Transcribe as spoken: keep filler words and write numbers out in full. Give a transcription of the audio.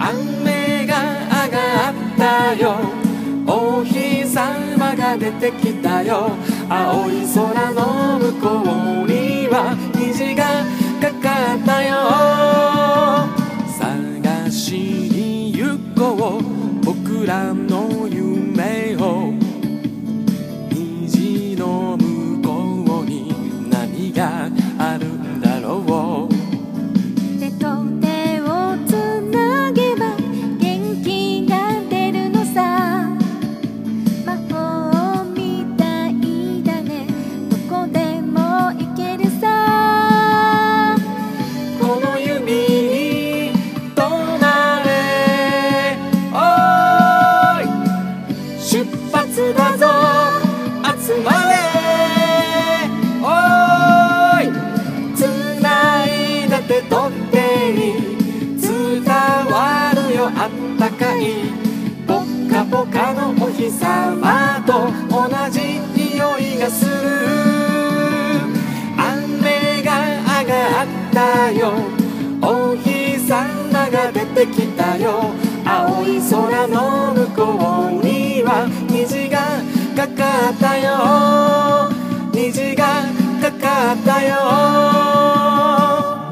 雨が上がったよ、お日様が出てきたよ。青い空の向こうには虹がかかったよ。探しに行こう僕らの夢を。虹の向こうに何があるんだろう。 手と手をつなげば元気が出るのさ。魔法みたいだね、どこでも行けるさ。 この指に止まれ、おーい出発だぞ集まれ、おーい繋いだ手と手に伝わるよあったかいぽっかぽかのお日様と同じ匂いがする。雨が上がったよ、お日様が出てきたよ。青い空の向こうには虹がかかったよ、虹がかかったよ。